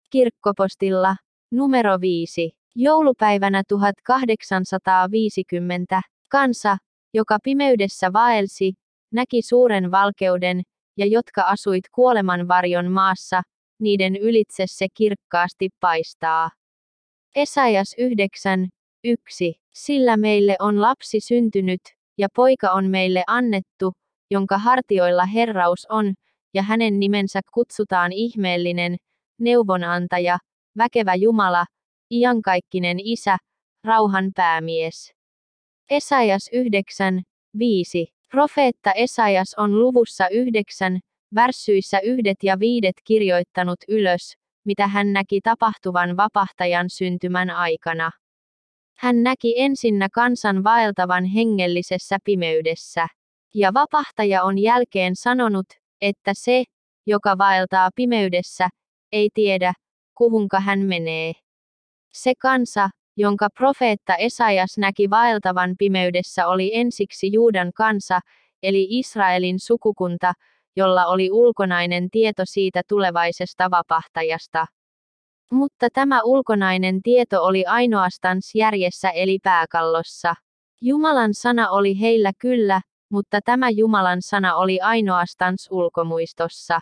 Kirkkopostilla, numero 5. Joulupäivänä 1850, kansa, joka pimeydessä vaelsi, näki suuren valkeuden, ja jotka asuit kuoleman varjon maassa, niiden ylitse se kirkkaasti paistaa. Esajas 9:1. Sillä meille on lapsi syntynyt, ja poika on meille annettu, jonka hartioilla herraus on, ja hänen nimensä kutsutaan ihmeellinen, neuvonantaja, väkevä Jumala, iankaikkinen Isä, rauhan päämies. Esajas 9:5. Profeetta Esajas on luvussa 9, värssyissä 1 ja 5 kirjoittanut ylös, mitä hän näki tapahtuvan vapahtajan syntymän aikana. Hän näki ensinnä kansan vaeltavan hengellisessä pimeydessä. Ja vapahtaja on jälkeen sanonut, että se, joka vaeltaa pimeydessä, ei tiedä, kuhunka hän menee. Se kansa, jonka profeetta Esajas näki vaeltavan pimeydessä, oli ensiksi Juudan kansa, eli Israelin sukukunta, jolla oli ulkonainen tieto siitä tulevaisesta vapahtajasta. Mutta tämä ulkonainen tieto oli ainoastaan järjessä eli pääkallossa. Jumalan sana oli heillä kyllä, mutta tämä Jumalan sana oli ainoastaan ulkomuistossa.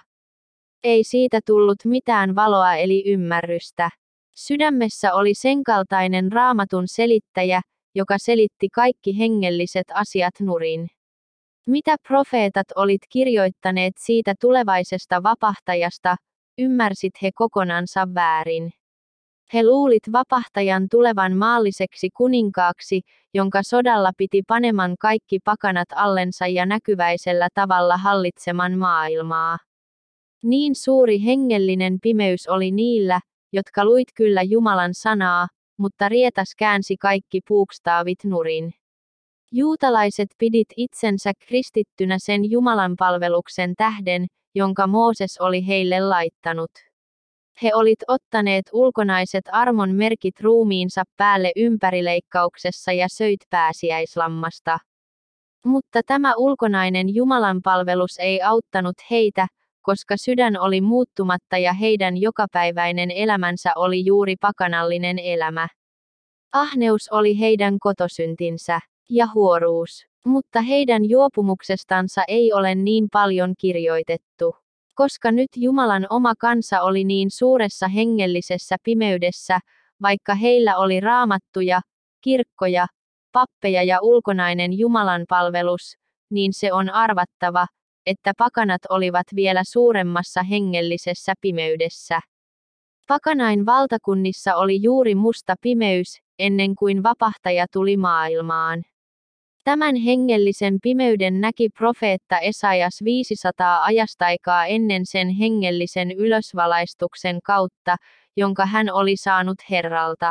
Ei siitä tullut mitään valoa eli ymmärrystä. Sydämessä oli senkaltainen Raamatun selittäjä, joka selitti kaikki hengelliset asiat nurin. Mitä profeetat olit kirjoittaneet siitä tulevaisesta vapahtajasta, ymmärsit he kokonansa väärin. He luulit vapahtajan tulevan maalliseksi kuninkaaksi, jonka sodalla piti paneman kaikki pakanat allensa ja näkyväisellä tavalla hallitseman maailmaa. Niin suuri hengellinen pimeys oli niillä, jotka luit kyllä Jumalan sanaa, mutta rietas käänsi kaikki puukstaavit nurin. Juutalaiset pidit itsensä kristittynä sen Jumalan palveluksen tähden, jonka Mooses oli heille laittanut. He olit ottaneet ulkonaiset armon merkit ruumiinsa päälle ympärileikkauksessa ja söit pääsiäislammasta. Mutta tämä ulkonainen Jumalan palvelus ei auttanut heitä, koska sydän oli muuttumatta ja heidän jokapäiväinen elämänsä oli juuri pakanallinen elämä. Ahneus oli heidän kotosyntinsä, ja huoruus. Mutta heidän juopumuksestansa ei ole niin paljon kirjoitettu. Koska nyt Jumalan oma kansa oli niin suuressa hengellisessä pimeydessä, vaikka heillä oli raamattuja, kirkkoja, pappeja ja ulkonainen Jumalan palvelus, niin se on arvattava, että pakanat olivat vielä suuremmassa hengellisessä pimeydessä. Pakanain valtakunnissa oli juuri musta pimeys, ennen kuin vapahtaja tuli maailmaan. Tämän hengellisen pimeyden näki profeetta Esajas 500 ajastaikaa ennen sen hengellisen ylösvalaistuksen kautta, jonka hän oli saanut Herralta.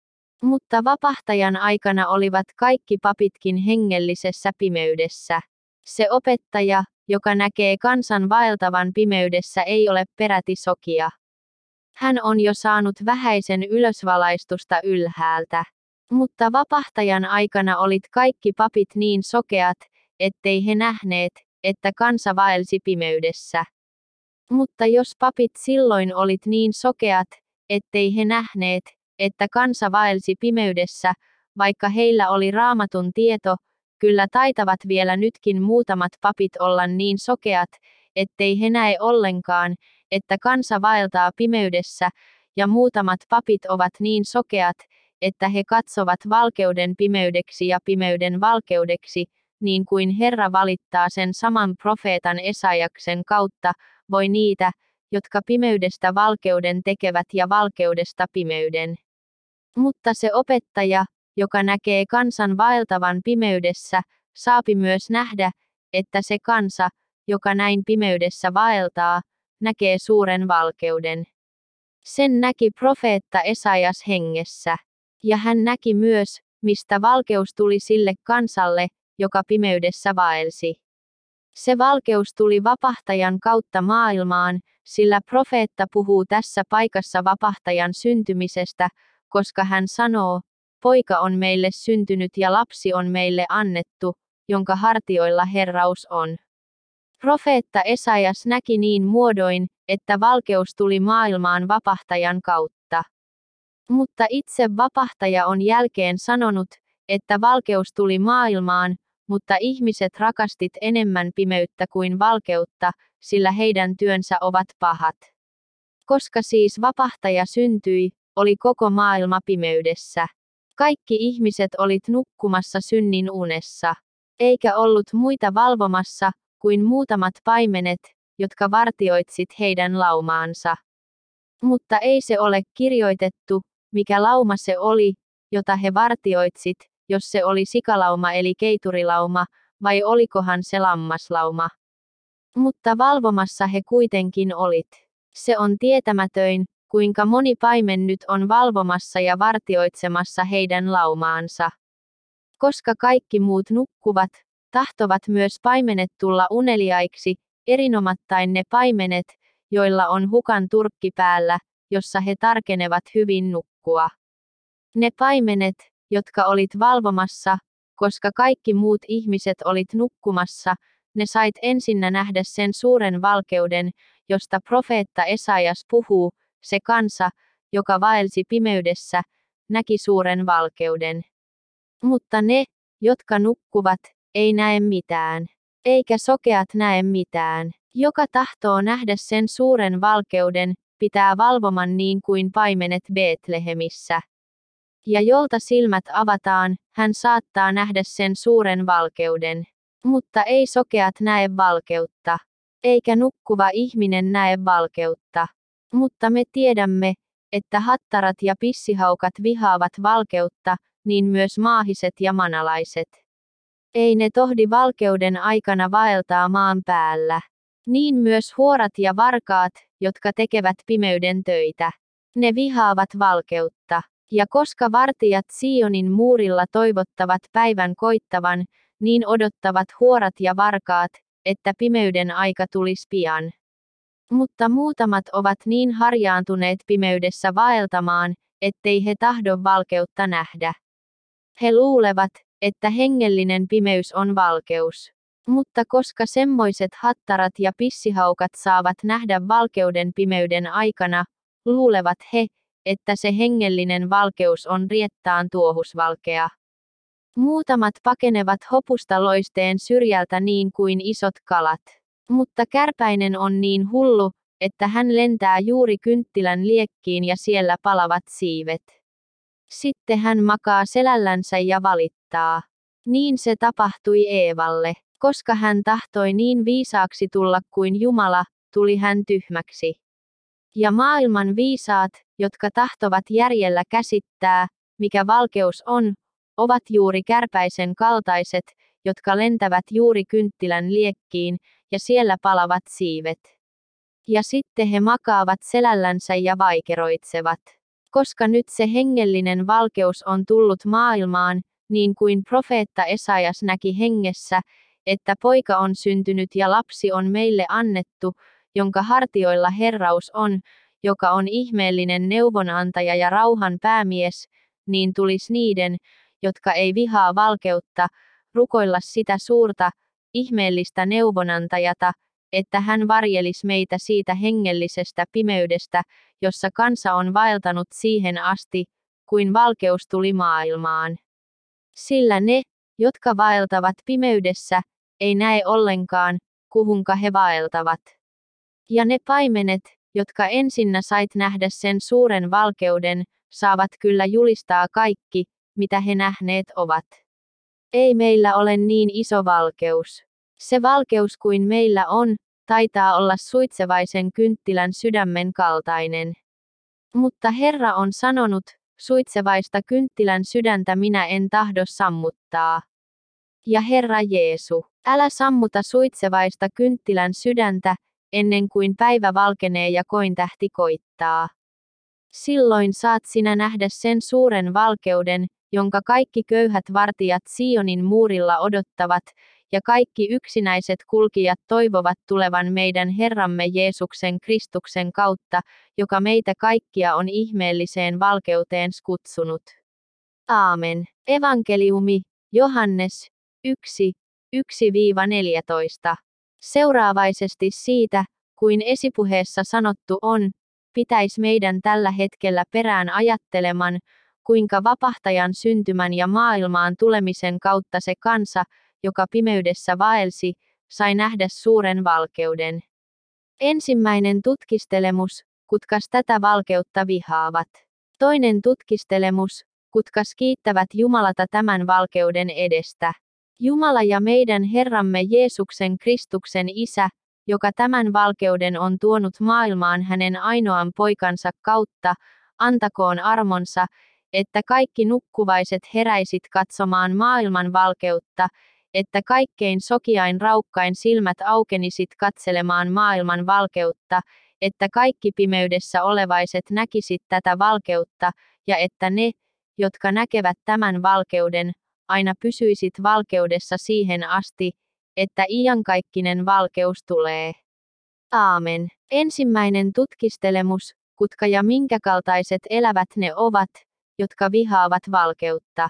Mutta vapahtajan aikana olivat kaikki papitkin hengellisessä pimeydessä. Se opettaja, joka näkee kansan vaeltavan pimeydessä, ei ole peräti sokea. Hän on jo saanut vähäisen ylösvalaistusta ylhäältä. Mutta vapahtajan aikana olit kaikki papit niin sokeat, ettei he nähneet, että kansa vaelsi pimeydessä. Mutta jos papit silloin olit niin sokeat, ettei he nähneet, että kansa vaelsi pimeydessä, vaikka heillä oli raamatun tieto, kyllä taitavat vielä nytkin muutamat papit olla niin sokeat, ettei he näe ollenkaan, että kansa vaeltaa pimeydessä, ja muutamat papit ovat niin sokeat, että he katsovat valkeuden pimeydeksi ja pimeyden valkeudeksi, niin kuin Herra valittaa sen saman profeetan Esajaksen kautta, voi niitä, jotka pimeydestä valkeuden tekevät ja valkeudesta pimeyden. Mutta se opettaja, joka näkee kansan vaeltavan pimeydessä, saapi myös nähdä, että se kansa, joka näin pimeydessä vaeltaa, näkee suuren valkeuden. Sen näki profeetta Esajas hengessä. Ja hän näki myös, mistä valkeus tuli sille kansalle, joka pimeydessä vaelsi. Se valkeus tuli vapahtajan kautta maailmaan, sillä profeetta puhuu tässä paikassa vapahtajan syntymisestä, koska hän sanoo, poika on meille syntynyt ja lapsi on meille annettu, jonka hartioilla herraus on. Profeetta Esajas näki niin muodoin, että valkeus tuli maailmaan vapahtajan kautta. Mutta itse vapahtaja on jälkeen sanonut, että valkeus tuli maailmaan, mutta ihmiset rakastit enemmän pimeyttä kuin valkeutta, sillä heidän työnsä ovat pahat. Koska siis vapahtaja syntyi, oli koko maailma pimeydessä. Kaikki ihmiset olit nukkumassa synnin unessa. Eikä ollut muita valvomassa, kuin muutamat paimenet, jotka vartioitsit heidän laumaansa. Mutta ei se ole kirjoitettu, mikä lauma se oli, jota he vartioitsit, jos se oli sikalauma eli keiturilauma, vai olikohan se lammaslauma. Mutta valvomassa he kuitenkin olit. Se on tietämätöin, kuinka moni paimen nyt on valvomassa ja vartioitsemassa heidän laumaansa. Koska kaikki muut nukkuvat, tahtovat myös paimenet tulla uneliaiksi, erinomattain ne paimenet, joilla on hukan turkki päällä, jossa he tarkenevat hyvin nukkua. Ne paimenet, jotka olit valvomassa, koska kaikki muut ihmiset olit nukkumassa, ne sait ensinnä nähdä sen suuren valkeuden, josta profeetta Esajas puhuu, se kansa, joka vaelsi pimeydessä, näki suuren valkeuden. Mutta ne, jotka nukkuvat, ei näe mitään. Eikä sokeat näe mitään. Joka tahtoo nähdä sen suuren valkeuden, pitää valvoman niin kuin paimenet Betlehemissä. Ja jolta silmät avataan, hän saattaa nähdä sen suuren valkeuden. Mutta ei sokeat näe valkeutta. Eikä nukkuva ihminen näe valkeutta. Mutta me tiedämme, että hattarat ja pissihaukat vihaavat valkeutta, niin myös maahiset ja manalaiset. Ei ne tohdi valkeuden aikana vaeltaa maan päällä. Niin myös huorat ja varkaat, jotka tekevät pimeyden töitä. Ne vihaavat valkeutta. Ja koska vartijat Sionin muurilla toivottavat päivän koittavan, niin odottavat huorat ja varkaat, että pimeyden aika tulisi pian. Mutta muutamat ovat niin harjaantuneet pimeydessä vaeltamaan, ettei he tahdo valkeutta nähdä. He luulevat, että hengellinen pimeys on valkeus. Mutta koska semmoiset hattarat ja pissihaukat saavat nähdä valkeuden pimeyden aikana, luulevat he, että se hengellinen valkeus on riettaan tuohusvalkea. Muutamat pakenevat hopusta loisteen syrjältä niin kuin isot kalat. Mutta kärpäinen on niin hullu, että hän lentää juuri kynttilän liekkiin ja siellä palavat siivet. Sitten hän makaa selällänsä ja valittaa. Niin se tapahtui Eevalle. Koska hän tahtoi niin viisaaksi tulla kuin Jumala, tuli hän tyhmäksi. Ja maailman viisaat, jotka tahtovat järjellä käsittää, mikä valkeus on, ovat juuri kärpäisen kaltaiset, jotka lentävät juuri kynttilän liekkiin, ja siellä palavat siivet. Ja sitten he makaavat selällänsä ja vaikeroitsevat. Koska nyt se hengellinen valkeus on tullut maailmaan, niin kuin profeetta Esajas näki hengessä, että poika on syntynyt ja lapsi on meille annettu, jonka hartioilla herraus on, joka on ihmeellinen neuvonantaja ja rauhan päämies, niin tulisi niiden, jotka ei vihaa valkeutta, rukoilla sitä suurta, ihmeellistä neuvonantajata, että hän varjelisi meitä siitä hengellisestä pimeydestä, jossa kansa on vaeltanut siihen asti, kuin valkeus tuli maailmaan. Sillä ne, jotka vaeltavat pimeydessä, ei näe ollenkaan, kuhunka he vaeltavat. Ja ne paimenet, jotka ensinnä sait nähdä sen suuren valkeuden, saavat kyllä julistaa kaikki, mitä he nähneet ovat. Ei meillä ole niin iso valkeus. Se valkeus kuin meillä on, taitaa olla suitsevaisen kynttilän sydämen kaltainen. Mutta Herra on sanonut, suitsevaista kynttilän sydäntä minä en tahdo sammuttaa. Ja Herra Jeesu, älä sammuta suitsevaista kynttilän sydäntä, ennen kuin päivä valkenee ja kointähti koittaa. Silloin saat sinä nähdä sen suuren valkeuden, jonka kaikki köyhät vartijat Sionin muurilla odottavat, ja kaikki yksinäiset kulkijat toivovat tulevan meidän Herramme Jeesuksen Kristuksen kautta, joka meitä kaikkia on ihmeelliseen valkeuteen kutsunut. Aamen. Evankeliumi, Johannes, 1:1-14. Seuraavaisesti siitä, kuin esipuheessa sanottu on, pitäisi meidän tällä hetkellä perään ajatteleman, kuinka vapahtajan syntymän ja maailmaan tulemisen kautta se kansa, joka pimeydessä vaelsi, sai nähdä suuren valkeuden. Ensimmäinen tutkistelemus, kutkas tätä valkeutta vihaavat. Toinen tutkistelemus, kutkas kiittävät Jumalata tämän valkeuden edestä. Jumala ja meidän Herramme Jeesuksen Kristuksen Isä, joka tämän valkeuden on tuonut maailmaan hänen ainoan poikansa kautta, antakoon armonsa, että kaikki nukkuvaiset heräisit katsomaan maailman valkeutta, että kaikkein sokiain raukkain silmät aukenisit katselemaan maailman valkeutta, että kaikki pimeydessä olevaiset näkisit tätä valkeutta, ja että ne, jotka näkevät tämän valkeuden, aina pysyisit valkeudessa siihen asti, että iankaikkinen valkeus tulee. Aamen. Ensimmäinen tutkistelemus, kutka ja minkä kaltaiset elävät ne ovat, jotka vihaavat valkeutta.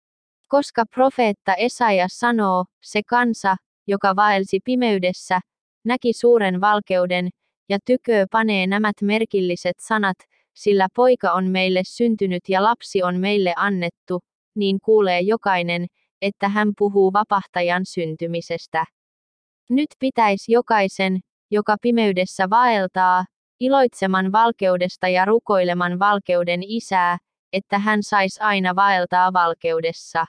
Koska profeetta Esaja sanoo, se kansa, joka vaelsi pimeydessä, näki suuren valkeuden, ja tyköö panee nämät merkilliset sanat, sillä poika on meille syntynyt ja lapsi on meille annettu, niin kuulee jokainen, että hän puhuu vapahtajan syntymisestä. Nyt pitäisi jokaisen, joka pimeydessä vaeltaa, iloitseman valkeudesta ja rukoileman valkeuden Isää, että hän sais aina vaeltaa valkeudessa.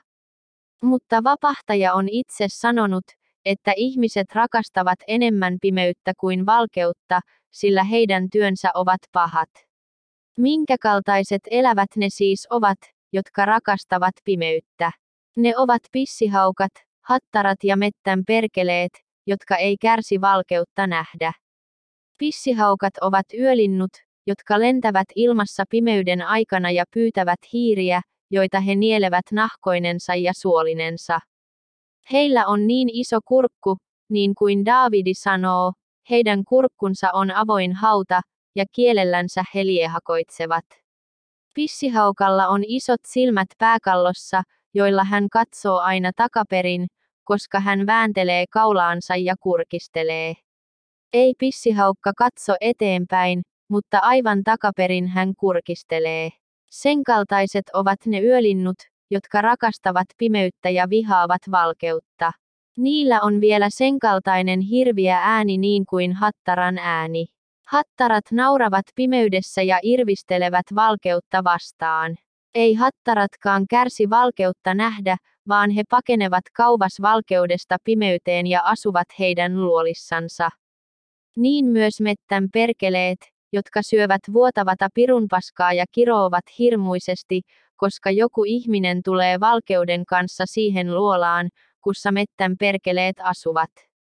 Mutta vapahtaja on itse sanonut, että ihmiset rakastavat enemmän pimeyttä kuin valkeutta, sillä heidän työnsä ovat pahat. Minkä kaltaiset elävät ne siis ovat, jotka rakastavat pimeyttä? Ne ovat pissihaukat, hattarat ja mettän perkeleet, jotka ei kärsi valkeutta nähdä. Pissihaukat ovat yölinnut, jotka lentävät ilmassa pimeyden aikana ja pyytävät hiiriä, joita he nielevät nahkoinensa ja suolinensa. Heillä on niin iso kurkku, niin kuin Daavidi sanoo, heidän kurkkunsa on avoin hauta, ja kielellänsä he liehakoitsevat. Pissihaukalla on isot silmät pääkallossa, joilla hän katsoo aina takaperin, koska hän vääntelee kaulaansa ja kurkistelee. Ei pissihaukka katso eteenpäin, mutta aivan takaperin hän kurkistelee. Sen kaltaiset ovat ne yölinnut, jotka rakastavat pimeyttä ja vihaavat valkeutta. Niillä on vielä sen kaltainen hirviä ääni niin kuin hattaran ääni. Hattarat nauravat pimeydessä ja irvistelevät valkeutta vastaan. Ei hattaratkaan kärsi valkeutta nähdä, vaan he pakenevat kauas valkeudesta pimeyteen ja asuvat heidän luolissansa. Niin myös mettän perkeleet, jotka syövät vuotavata pirunpaskaa ja kiroovat hirmuisesti, koska joku ihminen tulee valkeuden kanssa siihen luolaan, kussa mettän perkeleet asuvat.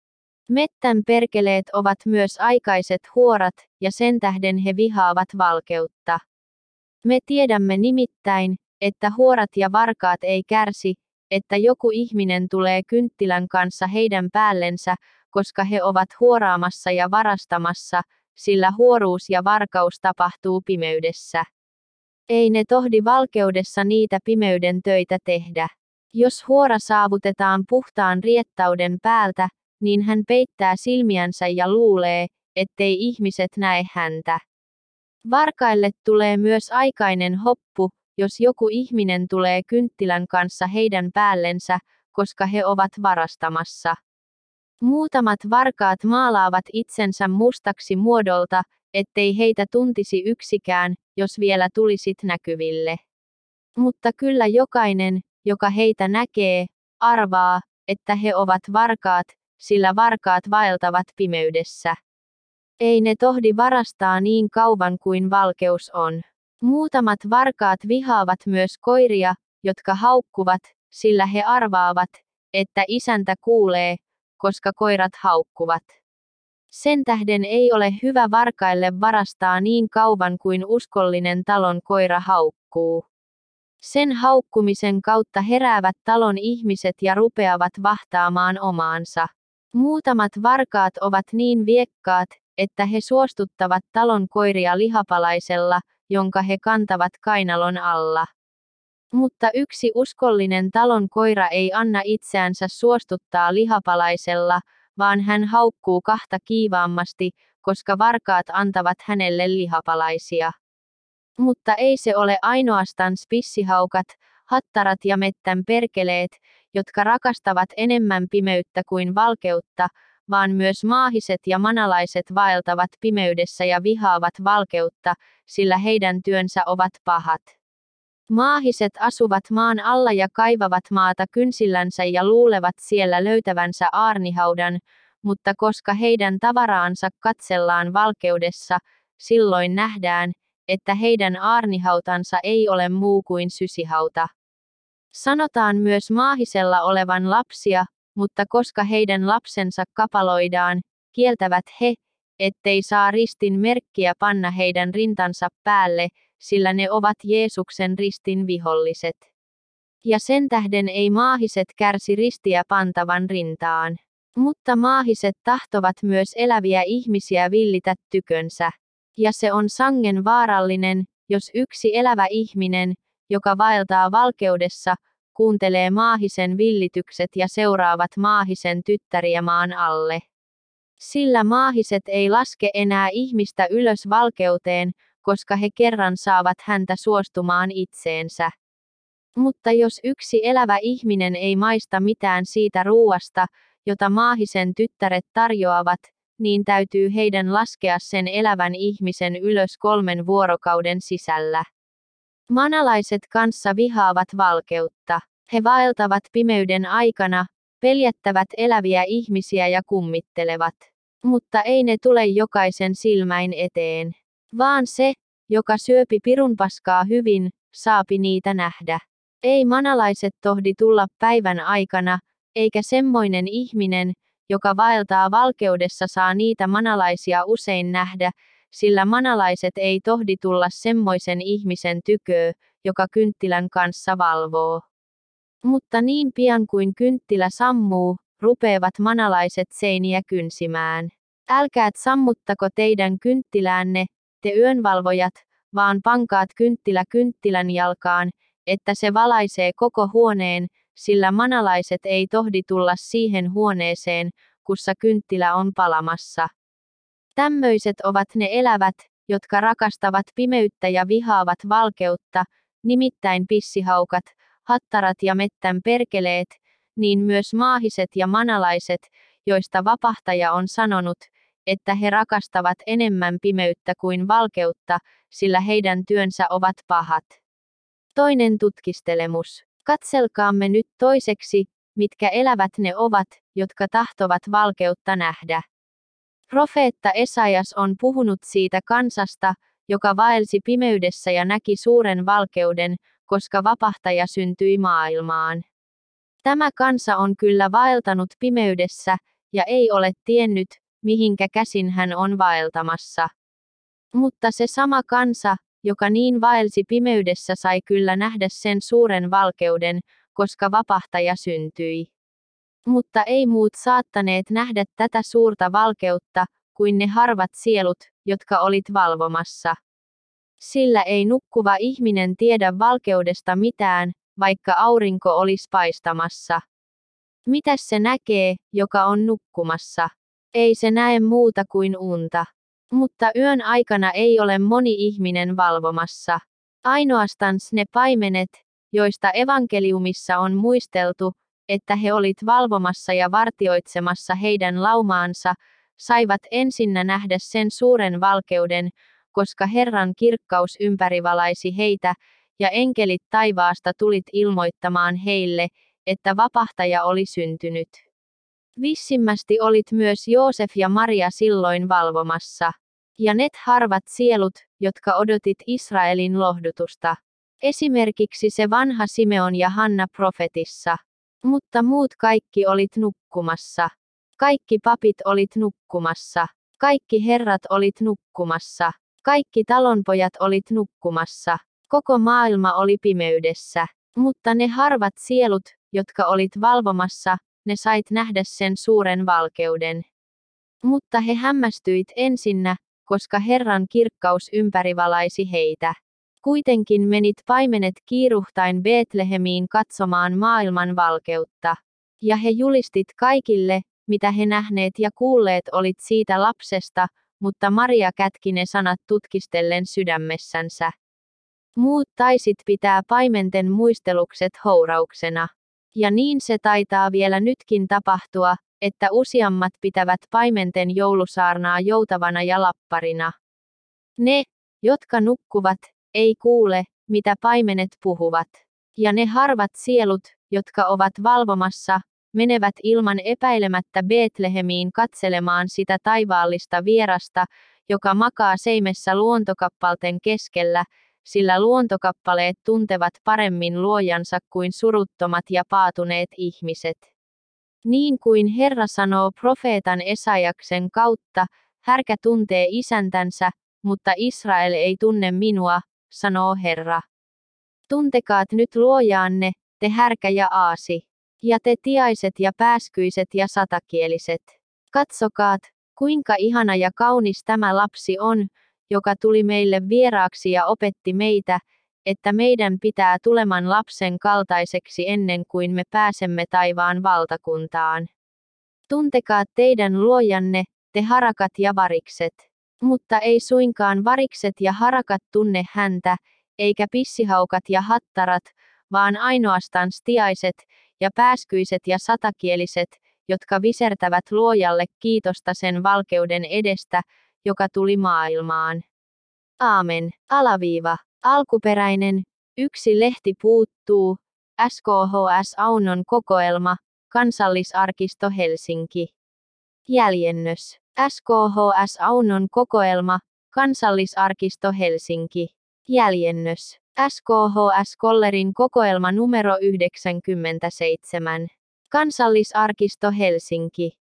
Mettän perkeleet ovat myös aikaiset huorat, ja sen tähden he vihaavat valkeutta. Me tiedämme nimittäin, että huorat ja varkaat ei kärsi, että joku ihminen tulee kynttilän kanssa heidän päällensä, koska he ovat huoraamassa ja varastamassa, sillä huoruus ja varkaus tapahtuu pimeydessä. Ei ne tohdi valkeudessa niitä pimeyden töitä tehdä. Jos huora saavutetaan puhtaan riettauden päältä, niin hän peittää silmiänsä ja luulee, ettei ihmiset näe häntä. Varkaille tulee myös aikainen hoppu, jos joku ihminen tulee kynttilän kanssa heidän päällensä, koska he ovat varastamassa. Muutamat varkaat maalaavat itsensä mustaksi muodolta, ettei heitä tuntisi yksikään, jos vielä tulisit näkyville. Mutta kyllä jokainen, joka heitä näkee, arvaa, että he ovat varkaat, sillä varkaat vaeltavat pimeydessä. Ei ne tohdi varastaa niin kauan kuin valkeus on. Muutamat varkaat vihaavat myös koiria, jotka haukkuvat, sillä he arvaavat, että isäntä kuulee, koska koirat haukkuvat. Sen tähden ei ole hyvä varkaille varastaa niin kauan kuin uskollinen talon koira haukkuu. Sen haukkumisen kautta heräävät talon ihmiset ja rupeavat vahtaamaan omaansa. Muutamat varkaat ovat niin viekkaat, että he suostuttavat talon koiria lihapalaisella, jonka he kantavat kainalon alla. Mutta yksi uskollinen talon koira ei anna itseänsä suostuttaa lihapalaisella, vaan hän haukkuu kahta kiivaammasti, koska varkaat antavat hänelle lihapalaisia. Mutta ei se ole ainoastaan spissihaukat, hattarat ja mettän perkeleet, jotka rakastavat enemmän pimeyttä kuin valkeutta, vaan myös maahiset ja manalaiset vaeltavat pimeydessä ja vihaavat valkeutta, sillä heidän työnsä ovat pahat. Maahiset asuvat maan alla ja kaivavat maata kynsillänsä ja luulevat siellä löytävänsä aarnihaudan, mutta koska heidän tavaraansa katsellaan valkeudessa, silloin nähdään, että heidän aarnihautansa ei ole muu kuin sysihauta. Sanotaan myös maahisella olevan lapsia, mutta koska heidän lapsensa kapaloidaan, kieltävät he, ettei saa ristin merkkiä panna heidän rintansa päälle, sillä ne ovat Jeesuksen ristin viholliset. Ja sen tähden ei maahiset kärsi ristiä pantavan rintaan. Mutta maahiset tahtovat myös eläviä ihmisiä villitä tykönsä. Ja se on sangen vaarallinen, jos yksi elävä ihminen, joka vaeltaa valkeudessa, kuuntelee maahisen villitykset ja seuraavat maahisen tyttäriä maan alle. Sillä maahiset ei laske enää ihmistä ylös valkeuteen, koska he kerran saavat häntä suostumaan itseensä. Mutta jos yksi elävä ihminen ei maista mitään siitä ruuasta, jota maahisen tyttäret tarjoavat, niin täytyy heidän laskea sen elävän ihmisen ylös 3 vuorokauden sisällä. Manalaiset kanssa vihaavat valkeutta. He vaeltavat pimeyden aikana, peljättävät eläviä ihmisiä ja kummittelevat. Mutta ei ne tule jokaisen silmäin eteen. Vaan se, joka syöpi pirunpaskaa hyvin, saapi niitä nähdä. Ei manalaiset tohdi tulla päivän aikana, eikä semmoinen ihminen, joka vaeltaa valkeudessa saa niitä manalaisia usein nähdä, sillä manalaiset ei tohdi tulla semmoisen ihmisen tyköö, joka kynttilän kanssa valvoo. Mutta niin pian kuin kynttilä sammuu, rupeavat manalaiset seiniä kynsimään. Älkäät sammuttako teidän kynttiläänne, te yönvalvojat, vaan pankaat kynttilä kynttilän jalkaan, että se valaisee koko huoneen, sillä manalaiset ei tohdi tulla siihen huoneeseen, kussa kynttilä on palamassa. Tämmöiset ovat ne elävät, jotka rakastavat pimeyttä ja vihaavat valkeutta, nimittäin pissihaukat, hattarat ja mettän perkeleet, niin myös maahiset ja manalaiset, joista vapahtaja on sanonut, että he rakastavat enemmän pimeyttä kuin valkeutta, sillä heidän työnsä ovat pahat. Toinen tutkistelemus. Katselkaamme nyt toiseksi, mitkä elävät ne ovat, jotka tahtovat valkeutta nähdä. Profeetta Esajas on puhunut siitä kansasta, joka vaelsi pimeydessä ja näki suuren valkeuden, koska vapahtaja syntyi maailmaan. Tämä kansa on kyllä vaeltanut pimeydessä, ja ei ole tiennyt, mihinkä käsin hän on vaeltamassa. Mutta se sama kansa, joka niin vaelsi pimeydessä sai kyllä nähdä sen suuren valkeuden, koska vapahtaja syntyi. Mutta ei muut saattaneet nähdä tätä suurta valkeutta, kuin ne harvat sielut, jotka olit valvomassa. Sillä ei nukkuva ihminen tiedä valkeudesta mitään, vaikka aurinko olisi paistamassa. Mitäs se näkee, joka on nukkumassa? Ei se näe muuta kuin unta. Mutta yön aikana ei ole moni ihminen valvomassa. Ainoastaan ne paimenet, joista evankeliumissa on muisteltu, että he olit valvomassa ja vartioitsemassa heidän laumaansa, saivat ensinnä nähdä sen suuren valkeuden, koska Herran kirkkaus ympärivalaisi heitä, ja enkelit taivaasta tulit ilmoittamaan heille, että vapahtaja oli syntynyt. Vissimmästi olit myös Joosef ja Maria silloin valvomassa. Ja ne harvat sielut, jotka odotit Israelin lohdutusta. Esimerkiksi se vanha Simeon ja Hanna profetissa. Mutta muut kaikki olit nukkumassa. Kaikki papit olit nukkumassa. Kaikki herrat olit nukkumassa. Kaikki talonpojat olit nukkumassa. Koko maailma oli pimeydessä. Mutta ne harvat sielut, jotka olit valvomassa, ne sait nähdä sen suuren valkeuden. Mutta he hämmästyit ensinnä, koska Herran kirkkaus ympärivalaisi heitä. Kuitenkin menit paimenet kiiruhtain Betlehemiin katsomaan maailman valkeutta. Ja he julistit kaikille, mitä he nähneet ja kuulleet olit siitä lapsesta, mutta Maria kätki ne sanat tutkistellen sydämessänsä. Muut taisit pitää paimenten muistelukset hourauksena. Ja niin se taitaa vielä nytkin tapahtua, että useammat pitävät paimenten joulusaarnaa joutavana ja lapparina. Ne, jotka nukkuvat, ei kuule, mitä paimenet puhuvat. Ja ne harvat sielut, jotka ovat valvomassa, menevät ilman epäilemättä Betlehemiin katselemaan sitä taivaallista vierasta, joka makaa seimessä luontokappalten keskellä, sillä luontokappaleet tuntevat paremmin luojansa kuin suruttomat ja paatuneet ihmiset. Niin kuin Herra sanoo profeetan Esajaksen kautta, härkä tuntee isäntänsä, mutta Israel ei tunne minua, sanoo Herra. Tuntekaat nyt luojaanne, te härkä ja aasi, ja te tiaiset ja pääskyiset ja satakieliset. Katsokaat, kuinka ihana ja kaunis tämä lapsi on, joka tuli meille vieraaksi ja opetti meitä, että meidän pitää tuleman lapsen kaltaiseksi ennen kuin me pääsemme taivaan valtakuntaan. Tuntekaat teidän luojanne, te harakat ja varikset. Mutta ei suinkaan varikset ja harakat tunne häntä, eikä pissihaukat ja hattarat, vaan ainoastaan stiaiset, ja pääskyiset ja satakieliset, jotka visertävät luojalle kiitosta sen valkeuden edestä, joka tuli maailmaan. Aamen. Alkuperäinen. Yksi lehti puuttuu. SKHS Aunon kokoelma. Kansallisarkisto Helsinki. Jäljennös. SKHS Aunon kokoelma. Kansallisarkisto Helsinki. Jäljennös. SKHS Kollerin kokoelma numero 97. Kansallisarkisto Helsinki.